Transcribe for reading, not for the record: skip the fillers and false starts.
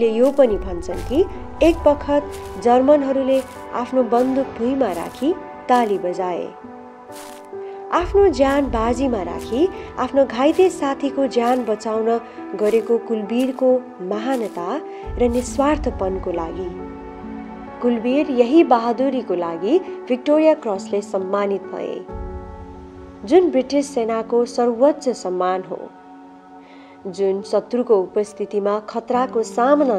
यो पनि भन्छन् कि एक बखत जर्मनहरूले आफ्नो बन्दुक भुइँमा राखी ताली बजाए। आफ्नो ज्यान बाजीमा राखी आफ्नो घाइते साथीको ज्यान बचाउन गरेको कुलवीरको महानता र निस्वार्थपनको लागि कुलवीर यही बहादुरीको लागि विक्टोरिया क्रसले सम्मानित भए, जुन ब्रिटिस सेनाको सर्वोच्च सम्मान हो, जुन शत्रुको उपस्थितिमा खतराको सामना